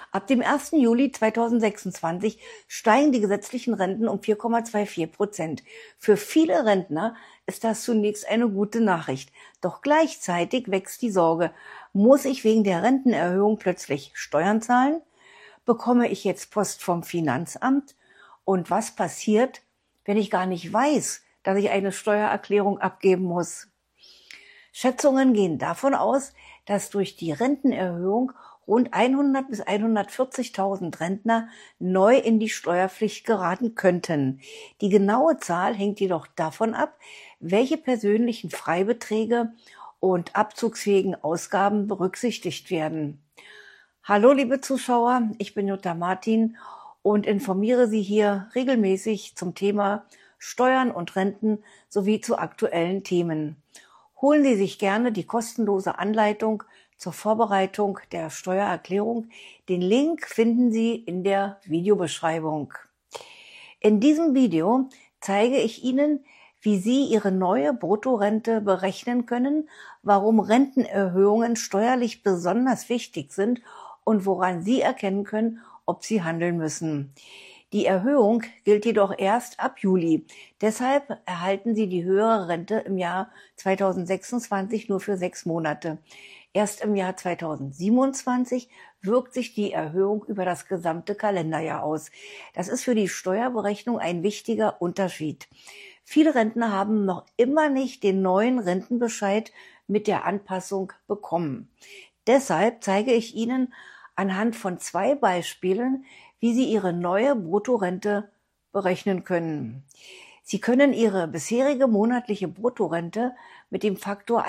Ab dem 1. Juli 2026 steigen die gesetzlichen Renten um 4,24%. Für viele Rentner ist das zunächst eine gute Nachricht. Doch gleichzeitig wächst die Sorge: Muss ich wegen der Rentenerhöhung plötzlich Steuern zahlen? Bekomme ich jetzt Post vom Finanzamt? Und was passiert, wenn ich gar nicht weiß, dass ich eine Steuererklärung abgeben muss? Schätzungen gehen davon aus, dass durch die Rentenerhöhung rund 100.000 bis 140.000 Rentner neu in die Steuerpflicht geraten könnten. Die genaue Zahl hängt jedoch davon ab, welche persönlichen Freibeträge und abzugsfähigen Ausgaben berücksichtigt werden. Hallo liebe Zuschauer, ich bin Jutta Martin und informiere Sie hier regelmäßig zum Thema Steuern und Renten sowie zu aktuellen Themen. Holen Sie sich gerne die kostenlose Anleitung zur Vorbereitung der Steuererklärung. Den Link finden Sie in der Videobeschreibung. In diesem Video zeige ich Ihnen, wie Sie Ihre neue Bruttorente berechnen können, warum Rentenerhöhungen steuerlich besonders wichtig sind und woran Sie erkennen können, ob Sie handeln müssen. Die Erhöhung gilt jedoch erst ab Juli. Deshalb erhalten Sie die höhere Rente im Jahr 2026 nur für 6 Monate. Erst im Jahr 2027 wirkt sich die Erhöhung über das gesamte Kalenderjahr aus. Das ist für die Steuerberechnung ein wichtiger Unterschied. Viele Rentner haben noch immer nicht den neuen Rentenbescheid mit der Anpassung bekommen. Deshalb zeige ich Ihnen anhand von 2 Beispielen, wie Sie Ihre neue Bruttorente berechnen können. Sie können Ihre bisherige monatliche Bruttorente mit dem Faktor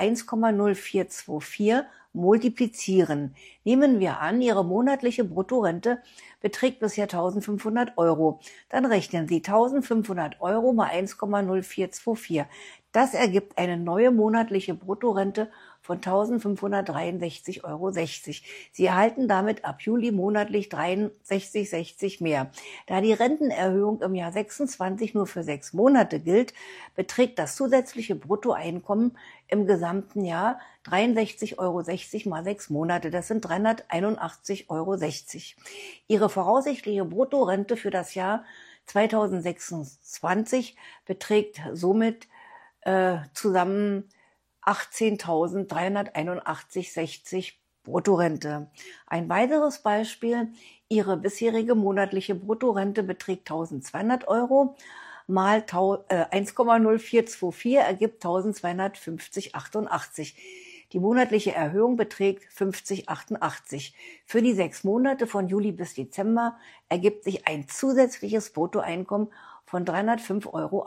1,0424 multiplizieren. Nehmen wir an, Ihre monatliche Bruttorente beträgt bisher 1.500 Euro. Dann rechnen Sie 1.500 Euro mal 1,0424. Das ergibt eine neue monatliche Bruttorente von 1.563,60 Euro. Sie erhalten damit ab Juli monatlich 63,60 mehr. Da die Rentenerhöhung im Jahr 26 nur für 6 Monate gilt, beträgt das zusätzliche Bruttoeinkommen im gesamten Jahr 63,60 Euro mal 6 Monate. Das sind 381,60 Euro. Ihre voraussichtliche Bruttorente für das Jahr 2026 beträgt somit zusammen 18.381,60 Bruttorente. Ein weiteres Beispiel: Ihre bisherige monatliche Bruttorente beträgt 1.200 Euro mal 1,0424 ergibt 1.250,88. Die monatliche Erhöhung beträgt 50,88. Für die 6 Monate von Juli bis Dezember ergibt sich ein zusätzliches Bruttoeinkommen von 305,28 Euro.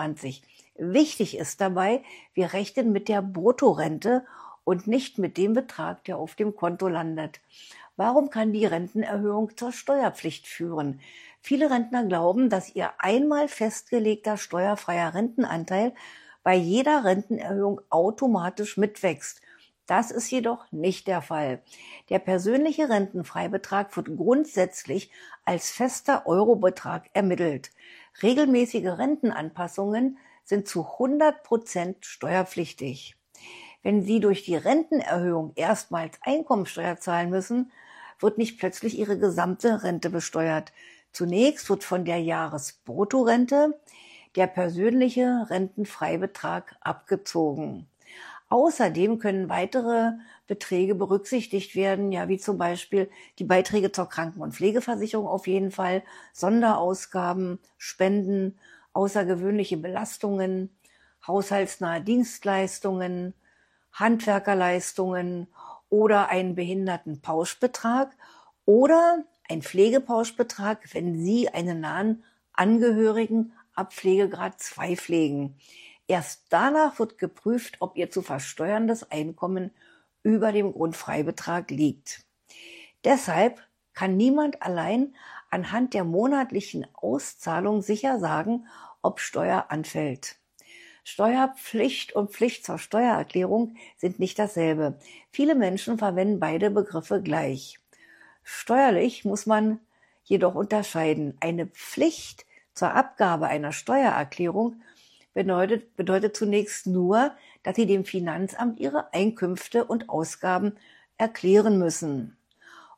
Wichtig ist dabei, wir rechnen mit der Bruttorente und nicht mit dem Betrag, der auf dem Konto landet. Warum kann die Rentenerhöhung zur Steuerpflicht führen? Viele Rentner glauben, dass ihr einmal festgelegter steuerfreier Rentenanteil bei jeder Rentenerhöhung automatisch mitwächst. Das ist jedoch nicht der Fall. Der persönliche Rentenfreibetrag wird grundsätzlich als fester Eurobetrag ermittelt. Regelmäßige Rentenanpassungen sind zu 100% steuerpflichtig. Wenn Sie durch die Rentenerhöhung erstmals Einkommensteuer zahlen müssen, wird nicht plötzlich Ihre gesamte Rente besteuert. Zunächst wird von der Jahresbruttorente der persönliche Rentenfreibetrag abgezogen. Außerdem können weitere Beträge berücksichtigt werden, ja, wie zum Beispiel die Beiträge zur Kranken- und Pflegeversicherung auf jeden Fall, Sonderausgaben, Spenden, außergewöhnliche Belastungen, haushaltsnahe Dienstleistungen, Handwerkerleistungen oder einen Behindertenpauschbetrag oder ein Pflegepauschbetrag, wenn Sie einen nahen Angehörigen ab Pflegegrad 2 pflegen. Erst danach wird geprüft, ob Ihr zu versteuerndes Einkommen über dem Grundfreibetrag liegt. Deshalb kann niemand allein anhand der monatlichen Auszahlung sicher sagen, ob Steuer anfällt. Steuerpflicht und Pflicht zur Steuererklärung sind nicht dasselbe. Viele Menschen verwenden beide Begriffe gleich. Steuerlich muss man jedoch unterscheiden. Eine Pflicht zur Abgabe einer Steuererklärung bedeutet zunächst nur, dass Sie dem Finanzamt Ihre Einkünfte und Ausgaben erklären müssen.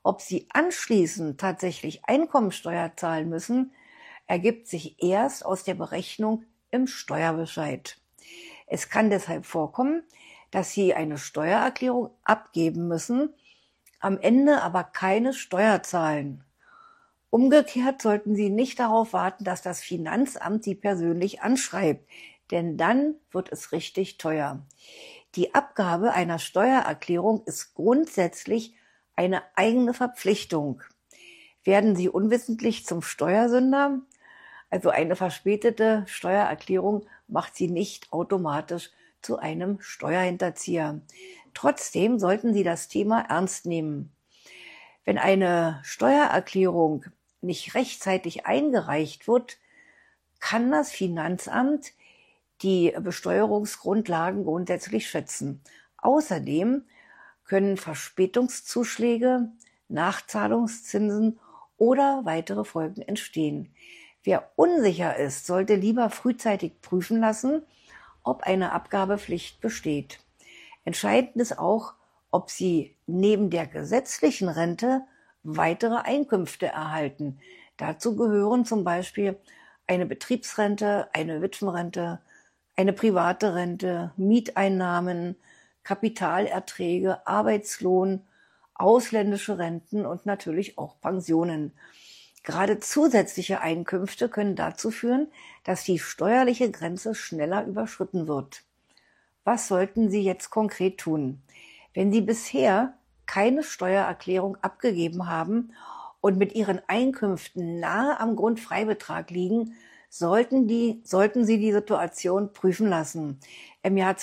Ob Sie anschließend tatsächlich Einkommensteuer zahlen müssen, ergibt sich erst aus der Berechnung im Steuerbescheid. Es kann deshalb vorkommen, dass Sie eine Steuererklärung abgeben müssen, am Ende aber keine Steuer zahlen. Umgekehrt sollten Sie nicht darauf warten, dass das Finanzamt Sie persönlich anschreibt, denn dann wird es richtig teuer. Die Abgabe einer Steuererklärung ist grundsätzlich eine eigene Verpflichtung. Werden Sie unwissentlich zum Steuersünder? Also eine verspätete Steuererklärung macht Sie nicht automatisch zu einem Steuerhinterzieher. Trotzdem sollten Sie das Thema ernst nehmen. Wenn eine Steuererklärung nicht rechtzeitig eingereicht wird, kann das Finanzamt die Besteuerungsgrundlagen grundsätzlich schätzen. Außerdem können Verspätungszuschläge, Nachzahlungszinsen oder weitere Folgen entstehen. Wer unsicher ist, sollte lieber frühzeitig prüfen lassen, ob eine Abgabepflicht besteht. Entscheidend ist auch, ob Sie neben der gesetzlichen Rente weitere Einkünfte erhalten. Dazu gehören zum Beispiel eine Betriebsrente, eine Witwenrente, eine private Rente, Mieteinnahmen, Kapitalerträge, Arbeitslohn, ausländische Renten und natürlich auch Pensionen. Gerade zusätzliche Einkünfte können dazu führen, dass die steuerliche Grenze schneller überschritten wird. Was sollten Sie jetzt konkret tun? Wenn Sie bisher keine Steuererklärung abgegeben haben und mit Ihren Einkünften nahe am Grundfreibetrag liegen, sollten Sie die Situation prüfen lassen. Im Jahr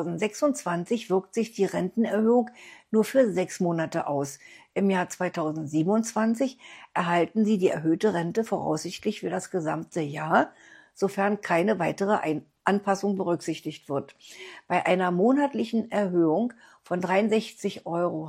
2026 wirkt sich die Rentenerhöhung nur für 6 Monate aus. Im Jahr 2027 erhalten Sie die erhöhte Rente voraussichtlich für das gesamte Jahr, sofern keine weitere Anpassung berücksichtigt wird. Bei einer monatlichen Erhöhung von 63,60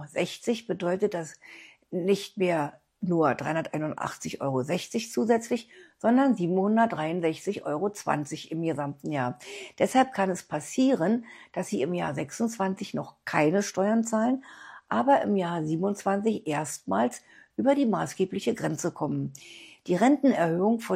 € bedeutet das nicht mehr nur 381,60 € zusätzlich, sondern 763,20 € im gesamten Jahr. Deshalb kann es passieren, dass Sie im Jahr 26 noch keine Steuern zahlen, aber im Jahr 27 erstmals über die maßgebliche Grenze kommen. Die Rentenerhöhung von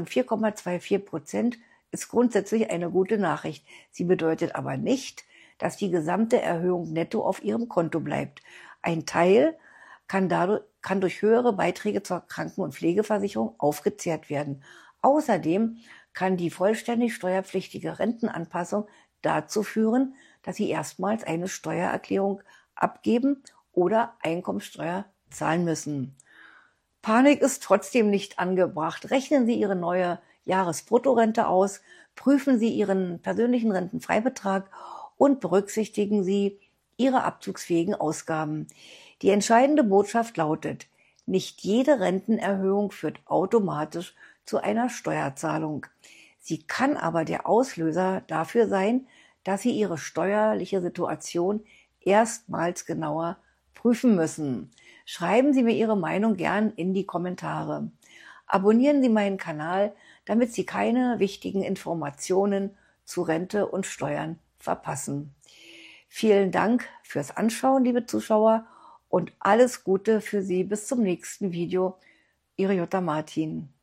4,24% ist grundsätzlich eine gute Nachricht. Sie bedeutet aber nicht, dass die gesamte Erhöhung netto auf Ihrem Konto bleibt. Ein Teil kann durch höhere Beiträge zur Kranken- und Pflegeversicherung aufgezehrt werden. Außerdem kann die vollständig steuerpflichtige Rentenanpassung dazu führen, dass Sie erstmals eine Steuererklärung abgeben oder Einkommensteuer zahlen müssen. Panik ist trotzdem nicht angebracht. Rechnen Sie Ihre neue Jahresbruttorente aus, prüfen Sie Ihren persönlichen Rentenfreibetrag und berücksichtigen Sie Ihre abzugsfähigen Ausgaben. Die entscheidende Botschaft lautet: Nicht jede Rentenerhöhung führt automatisch zu einer Steuerzahlung. Sie kann aber der Auslöser dafür sein, dass Sie Ihre steuerliche Situation erstmals genauer prüfen müssen. Schreiben Sie mir Ihre Meinung gern in die Kommentare. Abonnieren Sie meinen Kanal, damit Sie keine wichtigen Informationen zu Rente und Steuern verpassen. Vielen Dank fürs Anschauen, liebe Zuschauer, und alles Gute für Sie bis zum nächsten Video. Ihre Jutta Martin.